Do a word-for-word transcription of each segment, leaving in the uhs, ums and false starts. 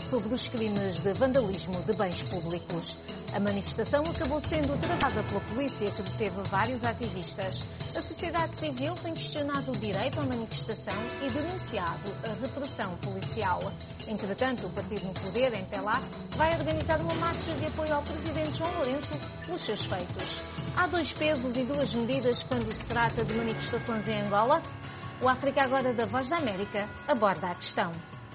sobre os crimes de vandalismo de bens públicos. A manifestação acabou sendo travada pela polícia, que deteve vários ativistas. A sociedade civil tem questionado o direito à manifestação e denunciado a repressão policial. Entretanto, o partido no poder, em Pelá, vai organizar uma marcha de apoio ao presidente João Lourenço pelos seus feitos. Há dois pesos e duas medidas quando se trata de manifestações em Angola? O África Agora da Voz da América aborda a questão.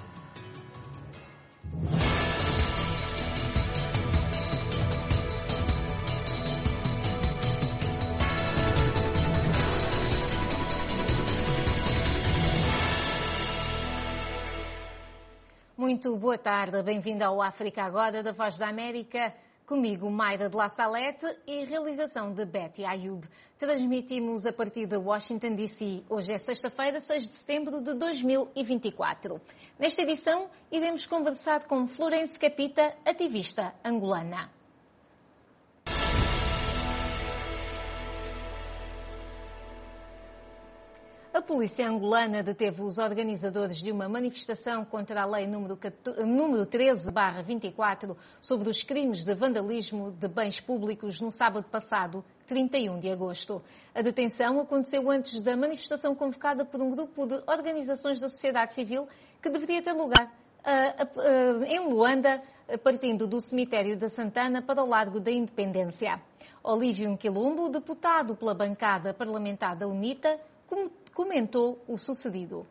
Muito boa tarde, bem-vindo ao África Agora da Voz da América. Comigo, Mayra de La Salete e realização de Betty Ayub. Transmitimos a partir de Washington, D C Hoje é sexta-feira, seis de setembro de dois mil e vinte e quatro. Nesta edição, iremos conversar com Florence Capita, ativista angolana. A polícia angolana deteve os organizadores de uma manifestação contra a lei número treze barra vinte e quatro sobre os crimes de vandalismo de bens públicos no sábado passado, trinta e um de agosto. A detenção aconteceu antes da manifestação convocada por um grupo de organizações da sociedade civil que deveria ter lugar uh, uh, uh, em Luanda, partindo do cemitério da Santana para o Largo da Independência. Olívio Nquilumbo, deputado pela bancada parlamentar da UNITA, comentou o sucedido.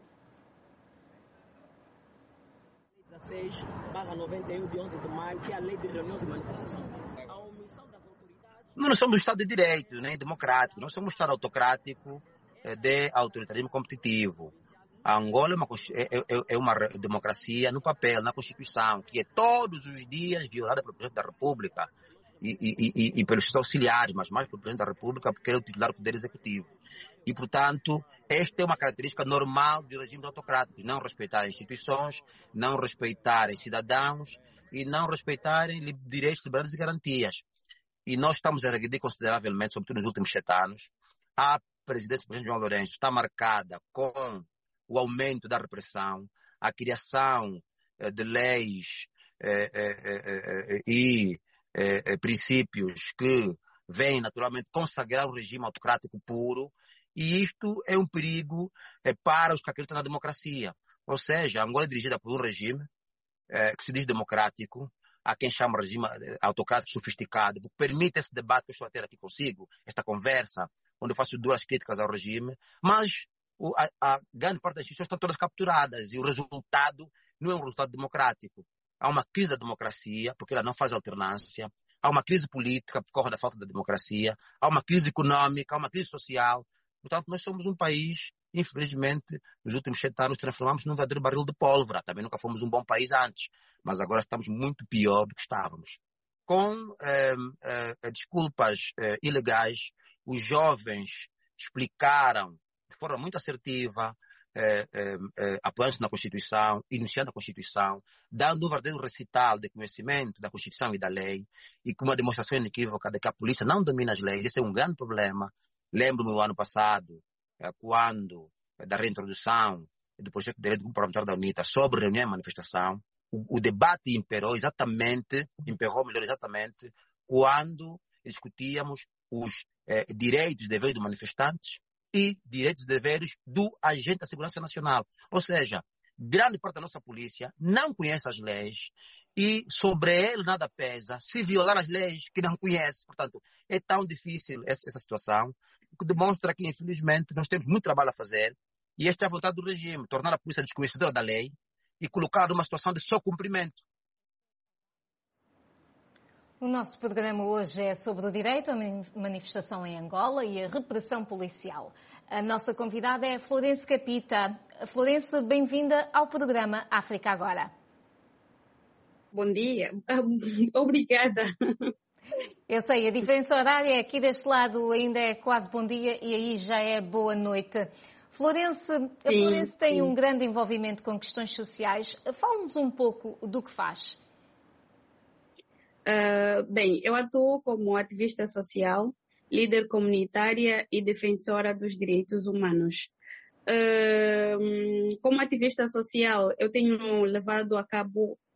dezesseis barra noventa e um de onze de maio, que é a lei de reuniões e manifestação. A omissão das autoridades... Nós não somos um Estado de Direito, nem democrático. Nós somos um Estado autocrático de autoritarismo competitivo. A Angola é uma, é, é uma democracia no papel, na Constituição, que é todos os dias violada pelo Presidente da República e, e, e, e pelos seus auxiliares, mas mais pelo Presidente da República, porque ele é o titular do Poder Executivo. E, portanto, esta é uma característica normal de regimes autocráticos, não respeitarem instituições, não respeitarem cidadãos e não respeitarem direitos, liberdades e garantias. E nós estamos a regredir consideravelmente, sobretudo nos últimos sete anos. A presidência do presidente João Lourenço está marcada com o aumento da repressão, a criação eh, de leis eh, eh, eh, e eh, princípios que vêm naturalmente consagrar o regime autocrático puro. E isto é um perigo é, para os que acreditam na democracia. Ou seja, a Angola é dirigida por um regime é, que se diz democrático, a quem chama regime autocrático sofisticado, porque permite esse debate que eu estou a ter aqui consigo, esta conversa, onde eu faço duas críticas ao regime, mas o, a, a grande parte das instituições estão todas capturadas e o resultado não é um resultado democrático. Há uma crise da democracia, porque ela não faz alternância, há uma crise política por causa da falta da democracia, há uma crise econômica, há uma crise social. Portanto, nós somos um país, infelizmente, nos últimos sete anos transformamos num verdadeiro barril de pólvora. Também nunca fomos um bom país antes, mas agora estamos muito pior do que estávamos. Com eh, eh, desculpas eh, ilegais, os jovens explicaram de forma muito assertiva, eh, eh, eh, apoiando-se na Constituição, iniciando a Constituição, dando um verdadeiro recital de conhecimento da Constituição e da lei, e com uma demonstração inequívoca de que a polícia não domina as leis. Esse é um grande problema. Lembro-me o ano passado, quando, da reintrodução do projeto de lei do Grupo Parlamentar da UNITA sobre reunião e manifestação, o, o debate imperou exatamente, imperou melhor exatamente, quando discutíamos os eh, direitos e deveres dos manifestantes e direitos e deveres do agente da segurança nacional. Ou seja, grande parte da nossa polícia não conhece as leis e sobre ele nada pesa se violar as leis que não conhece. Portanto, é tão difícil essa, essa situação, que demonstra que, infelizmente, nós temos muito trabalho a fazer, e esta é a vontade do regime, tornar a polícia desconhecedora da lei e colocar numa situação de só cumprimento. O nosso programa hoje é sobre o direito à manifestação em Angola e a repressão policial. A nossa convidada é a Florence Capita. Florence, bem-vinda ao programa África Agora. Bom dia. Obrigada. Eu sei, a diferença horária é aqui deste lado ainda é quase bom dia e aí já é boa noite. Florence, a sim, Florence tem sim. um grande envolvimento com questões sociais. Fala-nos um pouco do que faz. Uh, bem, eu atuo como ativista social, líder comunitária e defensora dos direitos humanos. Uh, como ativista social, eu tenho levado a cabo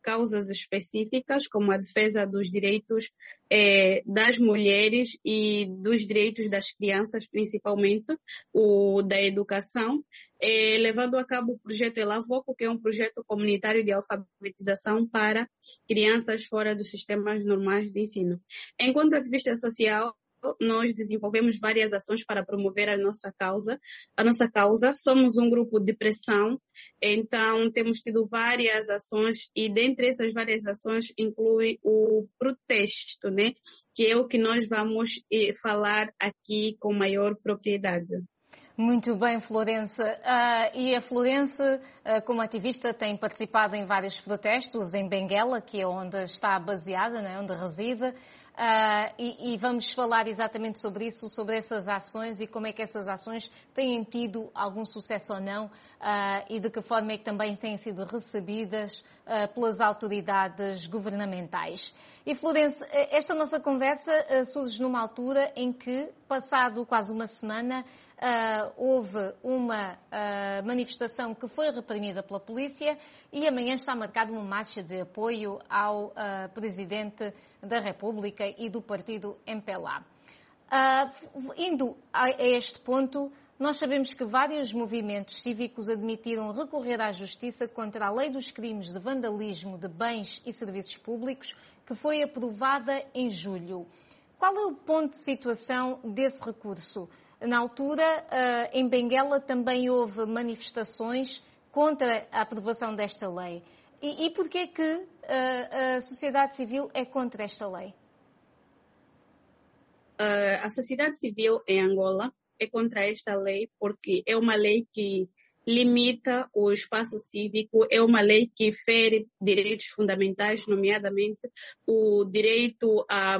causas específicas, como a defesa dos direitos eh, das mulheres e dos direitos das crianças, principalmente, o da educação, eh, levando a cabo o projeto Elavoco, que é um projeto comunitário de alfabetização para crianças fora dos sistemas normais de ensino. Enquanto ativista social, nós desenvolvemos várias ações para promover a nossa causa. A nossa causa, somos um grupo de pressão, então temos tido várias ações e dentre essas várias ações inclui o protesto, né? Que é o que nós vamos eh, falar aqui com maior propriedade. Muito bem, Florença. Uh, e a Florença, uh, como ativista, tem participado em vários protestos em Benguela, que é onde está baseada, né, onde reside. Uh, e, e vamos falar exatamente sobre isso, sobre essas ações e como é que essas ações têm tido algum sucesso ou não uh, e de que forma é que também têm sido recebidas uh, pelas autoridades governamentais. E, Florença, esta nossa conversa uh, surge numa altura em que, passado quase uma semana, Uh, houve uma uh, manifestação que foi reprimida pela polícia e amanhã está marcada uma marcha de apoio ao uh, Presidente da República e do partido M P L A. Uh, indo a, a este ponto, nós sabemos que vários movimentos cívicos admitiram recorrer à Justiça contra a Lei dos Crimes de Vandalismo de Bens e Serviços Públicos, que foi aprovada em julho. Qual é o ponto de situação desse recurso? Na altura, em Benguela, também houve manifestações contra a aprovação desta lei. E, e porquê é que a sociedade civil é contra esta lei? A sociedade civil em Angola é contra esta lei porque é uma lei que limita o espaço cívico, é uma lei que fere direitos fundamentais, nomeadamente o direito a...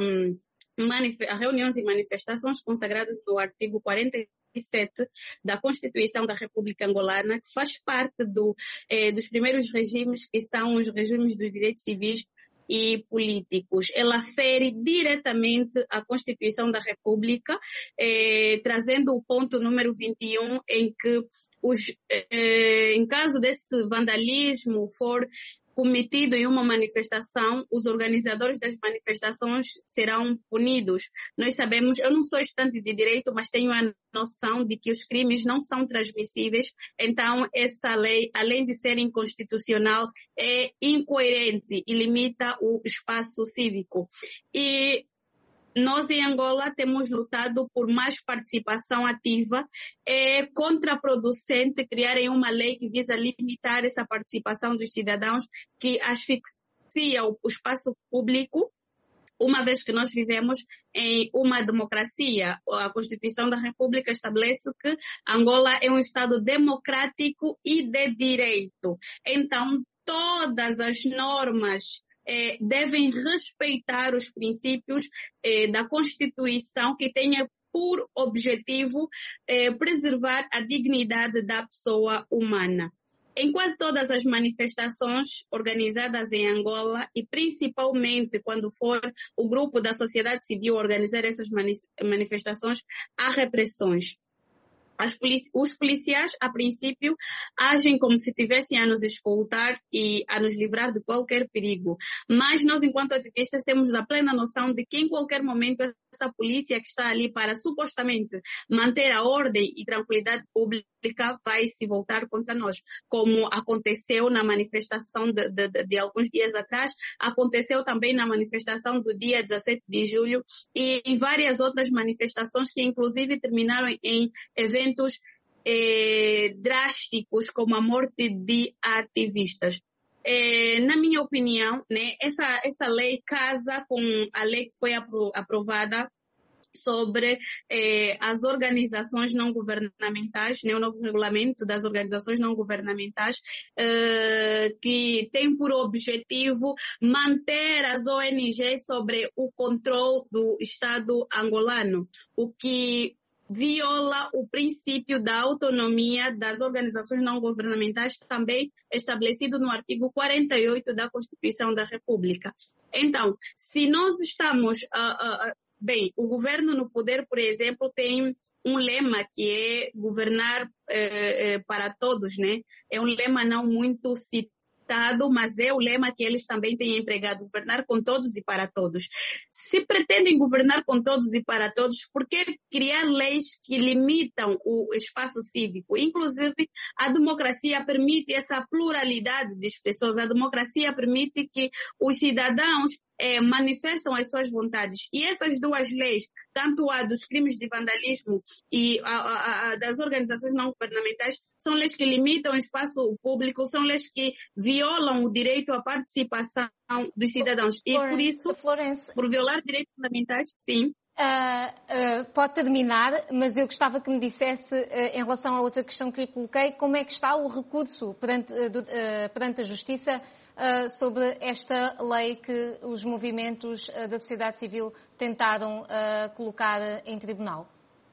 a reuniões e manifestações consagradas no artigo quarenta e sete da Constituição da República Angolana, que faz parte do, eh, dos primeiros regimes, que são os regimes dos direitos civis e políticos. Ela fere diretamente a Constituição da República, eh, trazendo o ponto número vinte e um, em que, os, eh, em caso desse vandalismo for cometido em uma manifestação, os organizadores das manifestações serão punidos. Nós sabemos, eu não sou estudante de direito, mas tenho a noção de que os crimes não são transmissíveis, então essa lei, além de ser inconstitucional, é incoerente e limita o espaço cívico. E nós em Angola temos lutado por mais participação ativa. É contraproducente criarem uma lei que visa limitar essa participação dos cidadãos, que asfixia o espaço público, uma vez que nós vivemos em uma democracia. A Constituição da República estabelece que Angola é um Estado democrático e de direito. Então, todas as normas Eh, devem respeitar os princípios eh, da Constituição, que tenha por objetivo eh, preservar a dignidade da pessoa humana. Em quase todas as manifestações organizadas em Angola, e principalmente quando for o grupo da sociedade civil organizar essas manifestações, há repressões. As polici- os policiais, a princípio, agem como se estivessem a nos escoltar e a nos livrar de qualquer perigo. Mas nós, enquanto ativistas, temos a plena noção de que em qualquer momento essa polícia que está ali para supostamente manter a ordem e tranquilidade pública vai se voltar contra nós, como aconteceu na manifestação de, de, de alguns dias atrás, aconteceu também na manifestação do dia dezassete de julho e em várias outras manifestações que inclusive terminaram em eventos eh, drásticos, como a morte de ativistas. Eh, na minha opinião, né, essa, essa lei casa com a lei que foi apro- aprovada sobre eh, as organizações não governamentais, né, o novo regulamento das organizações não governamentais, eh, que tem por objetivo manter as O N Gs sobre o controle do Estado angolano, o que viola o princípio da autonomia das organizações não governamentais, também estabelecido no artigo quarenta e oito da Constituição da República. Então, se nós estamos... Uh, uh, Bem, o governo no poder, por exemplo, tem um lema que é governar eh, eh, para todos, né? É um lema não muito Estado, mas é o lema que eles também têm empregado, governar com todos e para todos. Se pretendem governar com todos e para todos, por que criar leis que limitam o espaço cívico? Inclusive, a democracia permite essa pluralidade de pessoas, a democracia permite que os cidadãos É, manifestam as suas vontades. E essas duas leis, tanto a dos crimes de vandalismo e a, a, a das organizações não governamentais, são leis que limitam o espaço público, são leis que violam o direito à participação dos cidadãos. E Florence, por isso, Florence, por violar direitos fundamentais, sim. Uh, uh, pode terminar, mas eu gostava que me dissesse, uh, em relação à outra questão que lhe coloquei, como é que está o recurso perante, uh, do, uh, perante a Justiça Uh, sobre esta lei que os movimentos uh, da sociedade civil tentaram uh, colocar em tribunal?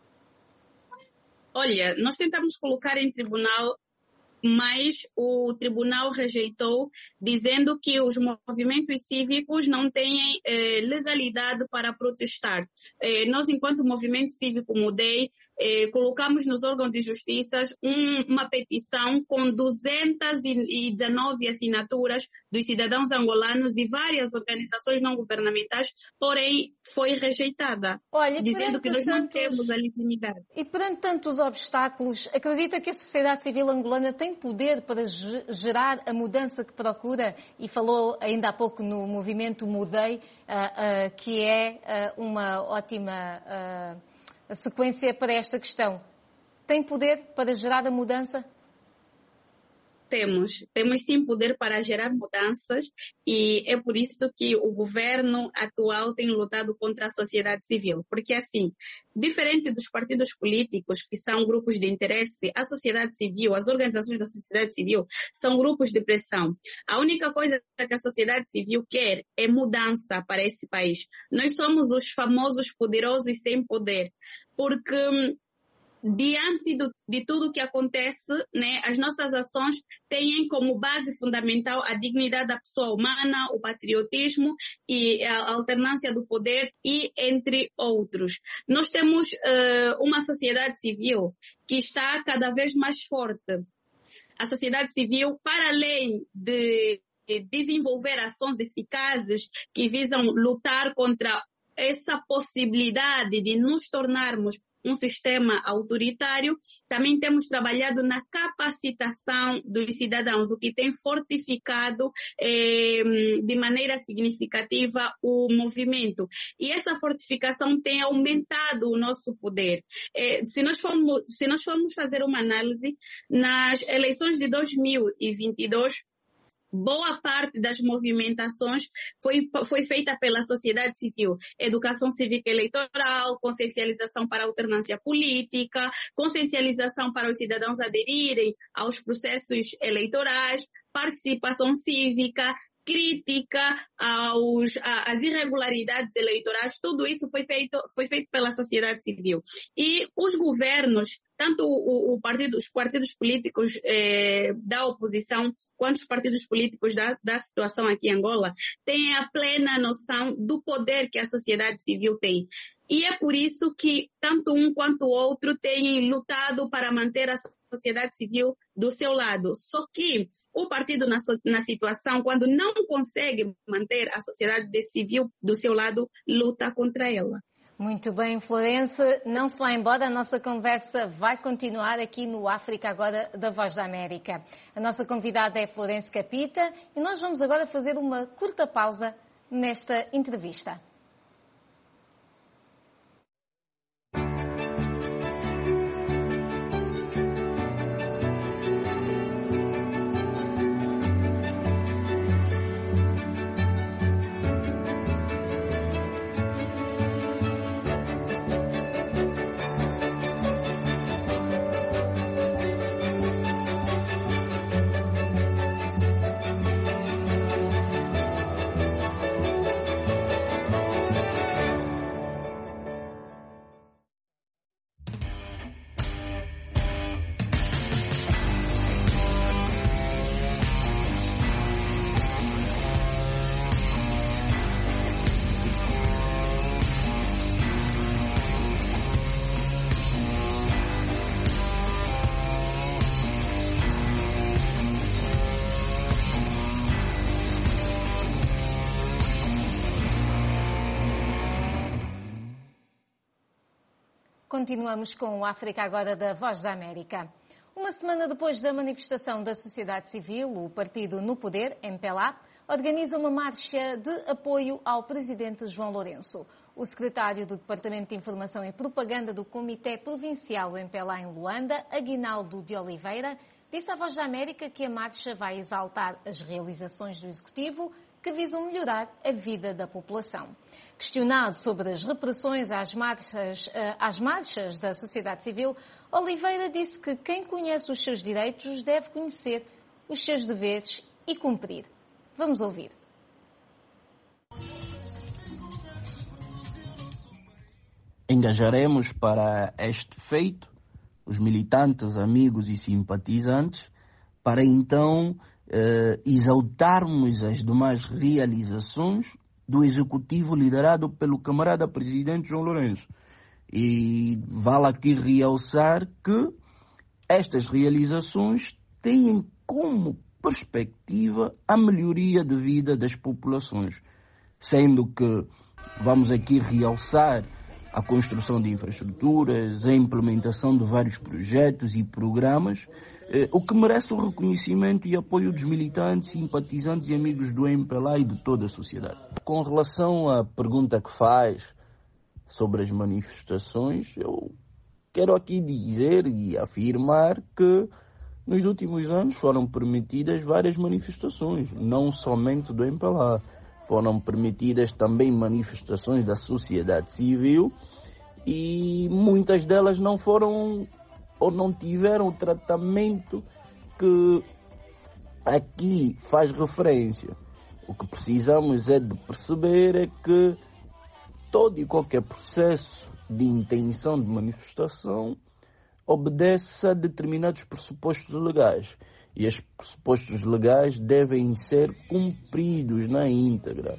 Olha, nós tentamos colocar em tribunal, mas o tribunal rejeitou, dizendo que os movimentos cívicos não têm eh, legalidade para protestar. Eh, nós, enquanto movimento cívico Mudei, eh, colocamos nos órgãos de justiça um, uma petição com duzentas e dezenove assinaturas dos cidadãos angolanos e várias organizações não governamentais, porém foi rejeitada, Olha, dizendo que nós tantos, não temos a legitimidade. E perante tantos obstáculos, acredita que a sociedade civil angolana tem poder para gerar a mudança que procura? E falou ainda há pouco no movimento Mudei, uh, uh, que é uh, uma ótima uh, sequência para esta questão. Tem poder para gerar a mudança? Temos, temos sim poder para gerar mudanças e é por isso que o governo atual tem lutado contra a sociedade civil. Porque assim, diferente dos partidos políticos, que são grupos de interesse, a sociedade civil, as organizações da sociedade civil são grupos de pressão. A única coisa que a sociedade civil quer é mudança para esse país. Nós somos os famosos poderosos sem poder, porque diante do, de tudo o que acontece, né, as nossas ações têm como base fundamental a dignidade da pessoa humana, o patriotismo e a alternância do poder e entre outros. Nós temos uh, uma sociedade civil que está cada vez mais forte. A sociedade civil, para além de desenvolver ações eficazes que visam lutar contra essa possibilidade de nos tornarmos um sistema autoritário, também temos trabalhado na capacitação dos cidadãos, o que tem fortificado eh, de maneira significativa o movimento. E essa fortificação tem aumentado o nosso poder. Eh, se nós formos, se nós formos fazer uma análise, nas eleições de dois mil e vinte e dois, boa parte das movimentações foi, foi feita pela sociedade civil. Educação cívica eleitoral, consciencialização para a alternância política, consciencialização para os cidadãos aderirem aos processos eleitorais, participação cívica, crítica aos, às irregularidades eleitorais, tudo isso foi feito, foi feito pela sociedade civil. E os governos, tanto o, o partido, os partidos políticos eh, da oposição, quanto os partidos políticos da, da situação aqui em Angola, têm a plena noção do poder que a sociedade civil tem. E é por isso que tanto um quanto o outro têm lutado para manter a sociedade civil do seu lado. Só que o partido na, na situação, quando não consegue manter a sociedade civil do seu lado, luta contra ela. Muito bem, Florence, não se vá embora, a nossa conversa vai continuar aqui no África Agora da Voz da América. A nossa convidada é Florence Capita e nós vamos agora fazer uma curta pausa nesta entrevista. Continuamos com o África Agora da Voz da América. Uma semana depois da manifestação da sociedade civil, o partido no poder, M P L A, organiza uma marcha de apoio ao presidente João Lourenço. O secretário do Departamento de Informação e Propaganda do Comitê Provincial do M P L A em Luanda, Aguinaldo de Oliveira, disse à Voz da América que a marcha vai exaltar as realizações do Executivo que visam melhorar a vida da população. Questionado sobre as repressões às marchas, às marchas da sociedade civil, Oliveira disse que quem conhece os seus direitos deve conhecer os seus deveres e cumprir. Vamos ouvir. Engajaremos para este feito os militantes, amigos e simpatizantes para então eh, exaltarmos as demais realizações do Executivo liderado pelo camarada Presidente João Lourenço. E vale aqui realçar que estas realizações têm como perspectiva a melhoria de vida das populações, sendo que vamos aqui realçar a construção de infraestruturas, a implementação de vários projetos e programas, eh, o que merece o reconhecimento e apoio dos militantes, simpatizantes e amigos do M P L A e de toda a sociedade. Com relação à pergunta que faz sobre as manifestações, eu quero aqui dizer e afirmar que nos últimos anos foram permitidas várias manifestações, não somente do M P L A. Foram permitidas também manifestações da sociedade civil e muitas delas não foram ou não tiveram o tratamento que aqui faz referência. O que precisamos é de perceber é que todo e qualquer processo de intenção de manifestação obedece a determinados pressupostos legais. E estes pressupostos legais devem ser cumpridos na íntegra.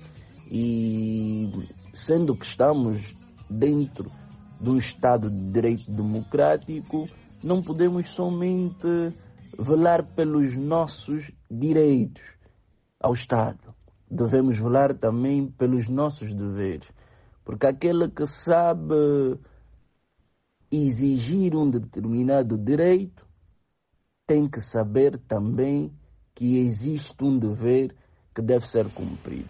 E sendo que estamos dentro de um Estado de Direito Democrático, não podemos somente velar pelos nossos direitos ao Estado. Devemos velar também pelos nossos deveres. Porque aquele que sabe exigir um determinado direito tem que saber também que existe um dever que deve ser cumprido.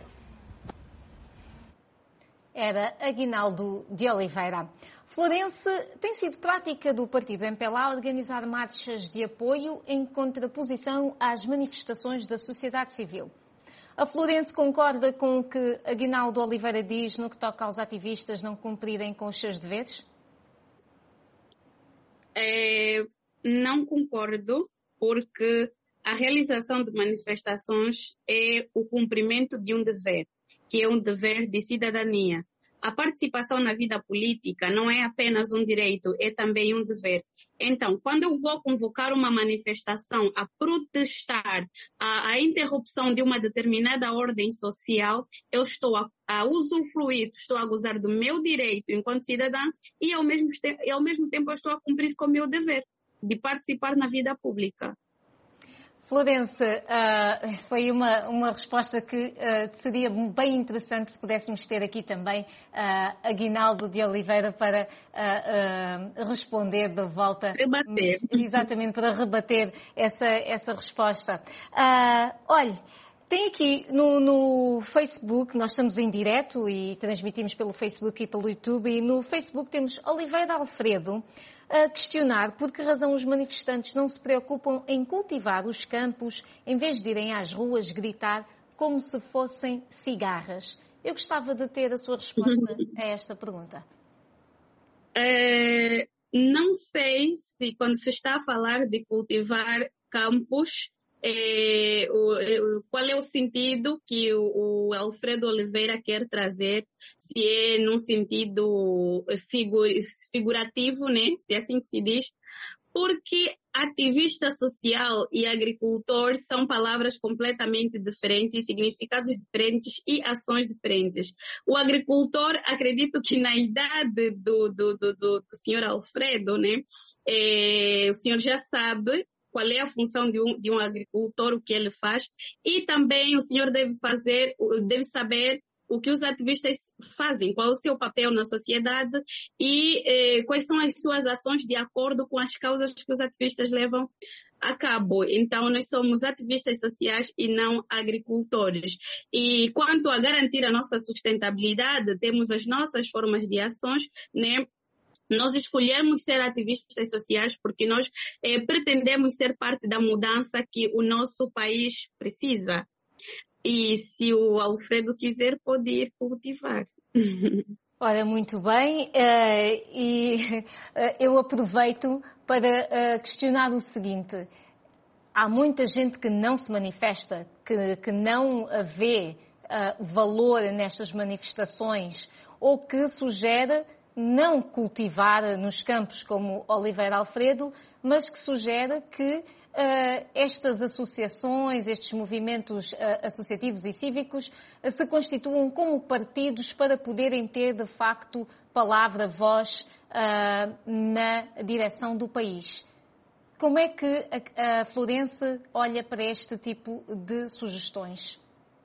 Era Aguinaldo de Oliveira. Florense, tem sido prática do partido M P L A organizar marchas de apoio em contraposição às manifestações da sociedade civil. A Florense concorda com o que Aguinaldo Oliveira diz no que toca aos ativistas não cumprirem com os seus deveres? É, não concordo, porque a realização de manifestações é o cumprimento de um dever, que é um dever de cidadania. A participação na vida política não é apenas um direito, é também um dever. Então, quando eu vou convocar uma manifestação a protestar a, a interrupção de uma determinada ordem social, eu estou a, a usufruir, estou a gozar do meu direito enquanto cidadã e ao mesmo, e ao mesmo tempo eu estou a cumprir com o meu dever de participar na vida pública. Florense, uh, foi uma, uma resposta que uh, seria bem interessante se pudéssemos ter aqui também uh, Aguinaldo de Oliveira para uh, uh, responder de volta. Rebater. Exatamente, para rebater essa, essa resposta. Uh, olhe, tem aqui no, no Facebook, nós estamos em direto e transmitimos pelo Facebook e pelo YouTube, e no Facebook temos Oliveira Alfredo a questionar por que razão os manifestantes não se preocupam em cultivar os campos em vez de irem às ruas gritar como se fossem cigarras. Eu gostava de ter a sua resposta a esta pergunta. É, não sei se quando se está a falar de cultivar campos, É, o, qual é o sentido que o, o Alfredo Oliveira quer trazer, se é num sentido figur, figurativo, né? Se é assim que se diz, porque ativista social e agricultor são palavras completamente diferentes, significados diferentes e ações diferentes. O agricultor, acredito que na idade do, do, do, do, do senhor Alfredo, né? É, o senhor já sabe qual é a função de um, de um agricultor, o que ele faz, e também o senhor deve fazer, deve saber o que os ativistas fazem, qual é o seu papel na sociedade e eh, quais são as suas ações de acordo com as causas que os ativistas levam a cabo. Então, nós somos ativistas sociais e não agricultores. E quanto a garantir a nossa sustentabilidade, temos as nossas formas de ações, né? Nós escolhemos ser ativistas sociais porque nós eh, pretendemos ser parte da mudança que o nosso país precisa. E se o Alfredo quiser, pode ir cultivar. Ora, muito bem. Uh, e uh, eu aproveito para uh, questionar o seguinte. Há muita gente que não se manifesta, que, que não vê uh, valor nestas manifestações ou que sugere não cultivar nos campos como Oliveira Alfredo, mas que sugere que uh, estas associações, estes movimentos uh, associativos e cívicos uh, se constituam como partidos para poderem ter, de facto, palavra, voz uh, na direção do país. Como é que a, a Florence olha para este tipo de sugestões?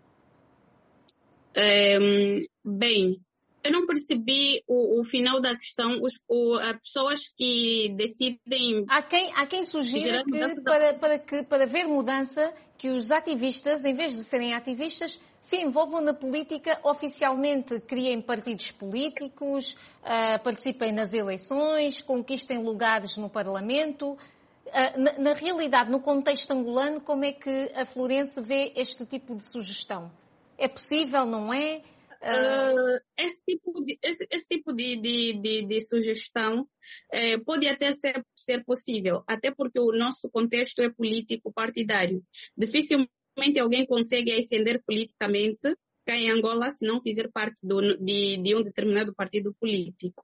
Um, bem... Eu não percebi o, o final da questão. Os, o, as pessoas que decidem... Há quem, há quem sugira que para, para que para ver mudança, que os ativistas, em vez de serem ativistas, se envolvam na política oficialmente, criem partidos políticos, uh, participem nas eleições, conquistem lugares no Parlamento. Uh, na, na realidade, no contexto angolano, como é que a Florence vê este tipo de sugestão? É possível, não é? Uh, esse tipo de, esse, esse tipo de, de, de, de sugestão eh, pode até ser, ser possível, até porque o nosso contexto é político partidário. Dificilmente alguém consegue ascender politicamente cá em Angola se não fizer parte do, de, de um determinado partido político.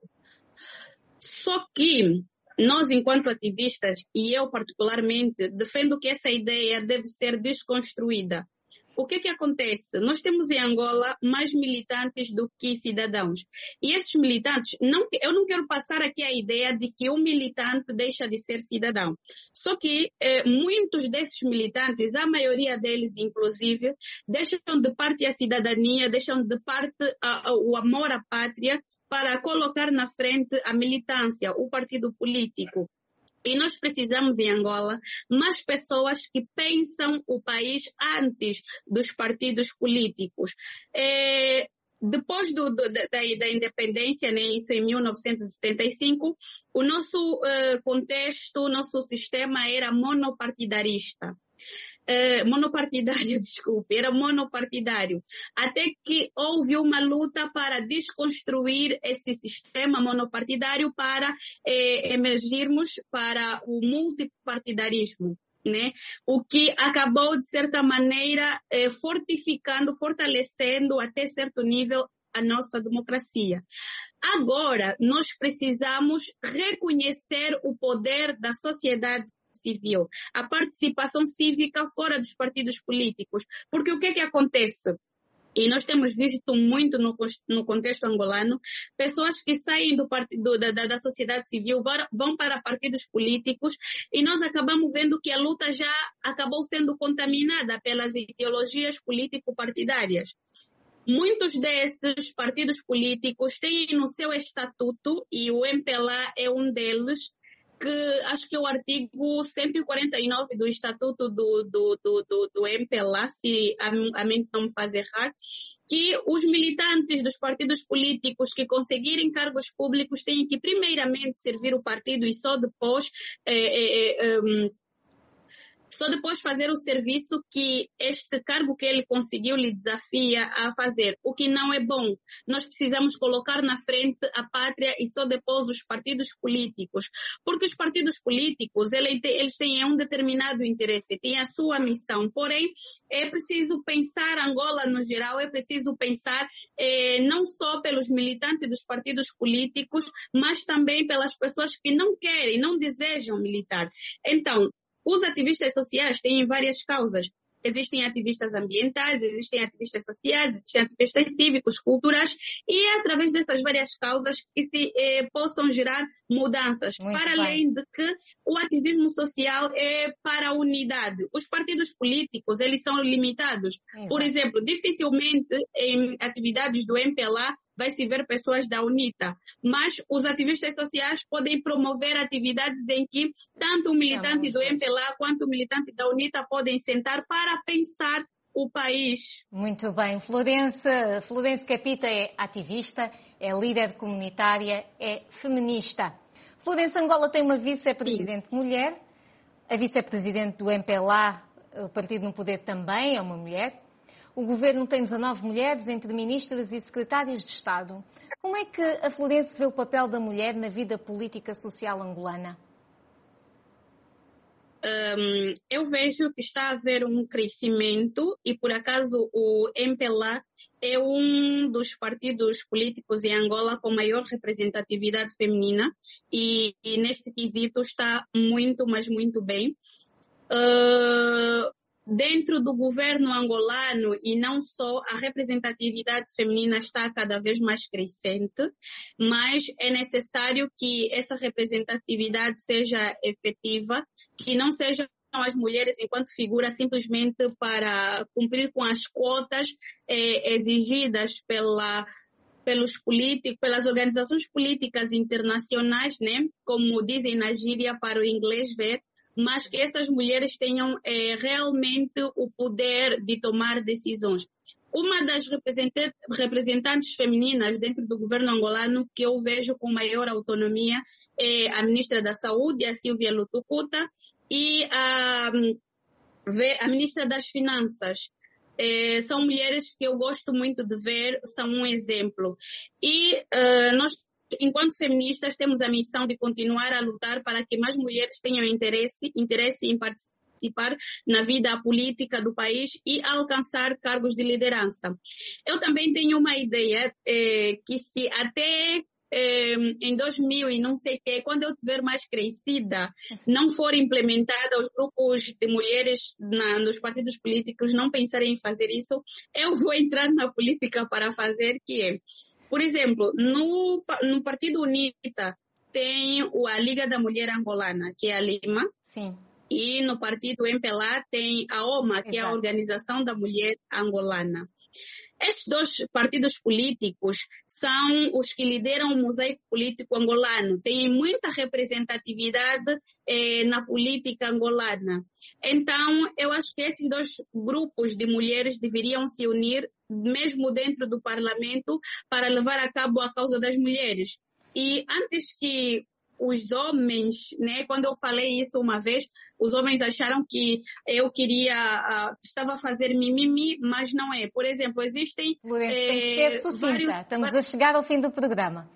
Só que nós, enquanto ativistas, e eu particularmente, defendo que essa ideia deve ser desconstruída. O que que acontece? Nós temos em Angola mais militantes do que cidadãos. E esses militantes, não, eu não quero passar aqui a ideia de que um militante deixa de ser cidadão. Só que eh, muitos desses militantes, a maioria deles inclusive, deixam de parte a cidadania, deixam de parte a, a, o amor à pátria para colocar na frente a militância, o partido político. E nós precisamos, em Angola, mais pessoas que pensam o país antes dos partidos políticos. É, depois do, do, da, da independência, né, isso em mil novecentos e setenta e cinco, o nosso uh, contexto, o nosso sistema era monopartidarista. Uh, monopartidário, desculpe, era monopartidário. Até que houve uma luta para desconstruir esse sistema monopartidário para eh, emergirmos para o multipartidarismo, né? O que acabou, de certa maneira, eh, fortificando, fortalecendo até certo nível a nossa democracia. Agora, nós precisamos reconhecer o poder da sociedade civil, a participação cívica fora dos partidos políticos. Porque o que é que acontece? E nós temos visto muito no, no contexto angolano, pessoas que saem do partido, da, da sociedade civil, vão para partidos políticos e nós acabamos vendo que a luta já acabou sendo contaminada pelas ideologias político-partidárias. Muitos desses partidos políticos têm no seu estatuto, e o M P L A é um deles, que acho que é o artigo cento e quarenta e nove do Estatuto do, do, do, do, do M P L A, se a, a mente não me faz errar, que os militantes dos partidos políticos que conseguirem cargos públicos têm que primeiramente servir o partido e só depois é, é, é, um, só depois fazer o serviço que este cargo que ele conseguiu lhe desafia a fazer, o que não é bom. Nós precisamos colocar na frente a pátria e só depois os partidos políticos. Porque os partidos políticos, eles têm um determinado interesse, têm a sua missão. Porém, é preciso pensar Angola no geral, é preciso pensar eh, não só pelos militantes dos partidos políticos, mas também pelas pessoas que não querem, não desejam militar. Então, os ativistas sociais têm várias causas. existem ativistas ambientais, existem ativistas sociais, existem ativistas cívicos, culturais, e é através dessas várias causas que se eh, possam gerar mudanças. Muito para bem. além de que o ativismo social é para a unidade. Os partidos políticos, eles são limitados. Exato. Por exemplo, dificilmente em atividades do M P L A vai se ver pessoas da UNITA, mas os ativistas sociais podem promover atividades em que tanto o militante do M P L A quanto o militante da UNITA podem sentar para pensar o país. Muito bem. Florence, Florence Capita é ativista, é líder comunitária, é feminista. Florence, Angola tem uma vice-presidente mulher, a vice-presidente do M P L A, o partido no poder também é uma mulher. O governo tem dezanove mulheres entre ministras e secretárias de Estado. Como é que a Florence vê o papel da mulher na vida política social angolana? Um, eu vejo que está a haver um crescimento e, por acaso, o M P L A é um dos partidos políticos em Angola com maior representatividade feminina e, e neste quesito está muito, mas muito bem. Uh, Dentro do governo angolano, e não só, a representatividade feminina está cada vez mais crescente, mas é necessário que essa representatividade seja efetiva, que não sejam as mulheres enquanto figura simplesmente para cumprir com as cotas eh, exigidas pela pelos políticos, pelas organizações políticas internacionais, né? Como dizem na gíria para o inglês ver, mas que essas mulheres tenham é, realmente o poder de tomar decisões. Uma das representantes femininas dentro do governo angolano que eu vejo com maior autonomia é a ministra da Saúde, a Silvia Lutucuta, e a, a ministra das Finanças. É, são mulheres que eu gosto muito de ver, são um exemplo. E uh, nós, enquanto feministas, temos a missão de continuar a lutar para que mais mulheres tenham interesse, interesse em participar na vida política do país e alcançar cargos de liderança. Eu também tenho uma ideia eh, que se até eh, em dois mil e não sei o que, quando eu estiver mais crescida, não for implementada os grupos de mulheres na, nos partidos políticos, não pensarem em fazer isso, eu vou entrar na política para fazer, que é, por exemplo, no, no Partido UNITA tem a Liga da Mulher Angolana, que é a Lima. Sim. E no partido M P L A tem a O M A, que Exato. É a Organização da Mulher Angolana. Estes dois partidos políticos são os que lideram o mosaico político angolano, têm muita representatividade eh, na política angolana. Então, eu acho que esses dois grupos de mulheres deveriam se unir, mesmo dentro do parlamento, para levar a cabo a causa das mulheres. E antes que os homens, né, quando eu falei isso uma vez, os homens acharam que eu queria, uh, estava a fazer mimimi, mas não é. Por exemplo, existem... Lourenço, tem que ser sucinta. Vários... Estamos a chegar ao fim do programa.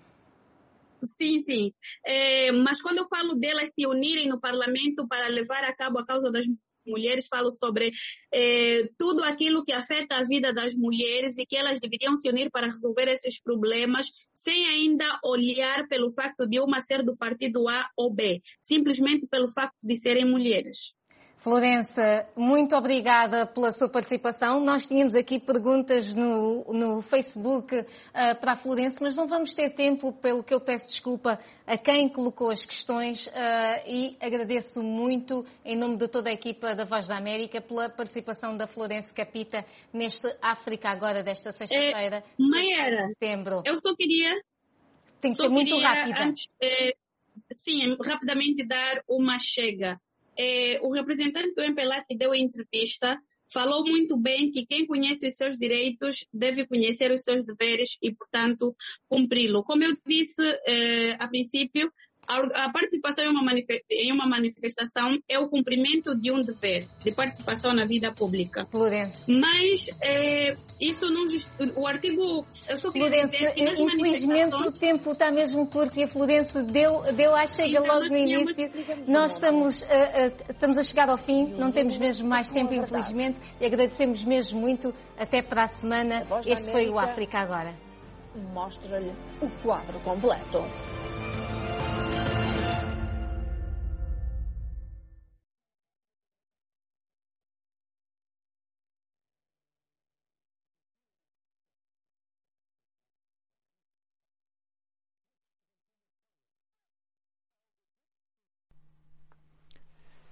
Sim, sim. É, mas quando eu falo delas se unirem no parlamento para levar a cabo a causa das mulheres, falo sobre eh, tudo aquilo que afeta a vida das mulheres e que elas deveriam se unir para resolver esses problemas sem ainda olhar pelo facto de uma ser do partido A ou B, simplesmente pelo facto de serem mulheres. Florence, muito obrigada pela sua participação. Nós tínhamos aqui perguntas no, no Facebook uh, para a Florence, mas não vamos ter tempo, pelo que eu peço desculpa a quem colocou as questões uh, e agradeço muito, em nome de toda a equipa da Voz da América, pela participação da Florence Capita neste África Agora desta sexta-feira, é, Mayara, de setembro. Eu só queria... Tem que só ser muito queria, rápida. Antes, é, sim, rapidamente dar uma chega. É, o representante do M P L A que deu a entrevista falou muito bem que quem conhece os seus direitos deve conhecer os seus deveres e, portanto, cumpri-lo. Como eu disse é, a princípio, a, a participação em uma, em uma manifestação é o cumprimento de um dever, de participação na vida pública. Florence. Mas é, isso não... O artigo... Eu só queria Florence, dizer que nas infelizmente manifestações... o tempo está mesmo curto e a Florence deu, deu à chega Então, logo no início. Nós estamos, uh, uh, estamos a chegar ao fim, não temos mesmo mais tempo, infelizmente, e agradecemos mesmo muito. Até para a semana. Este foi o África Agora. Mostra-lhe o quadro completo.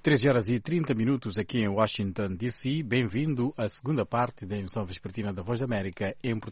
treze horas e trinta minutos aqui em Washington, D C. Bem-vindo à segunda parte da emissão vespertina da Voz da América em português.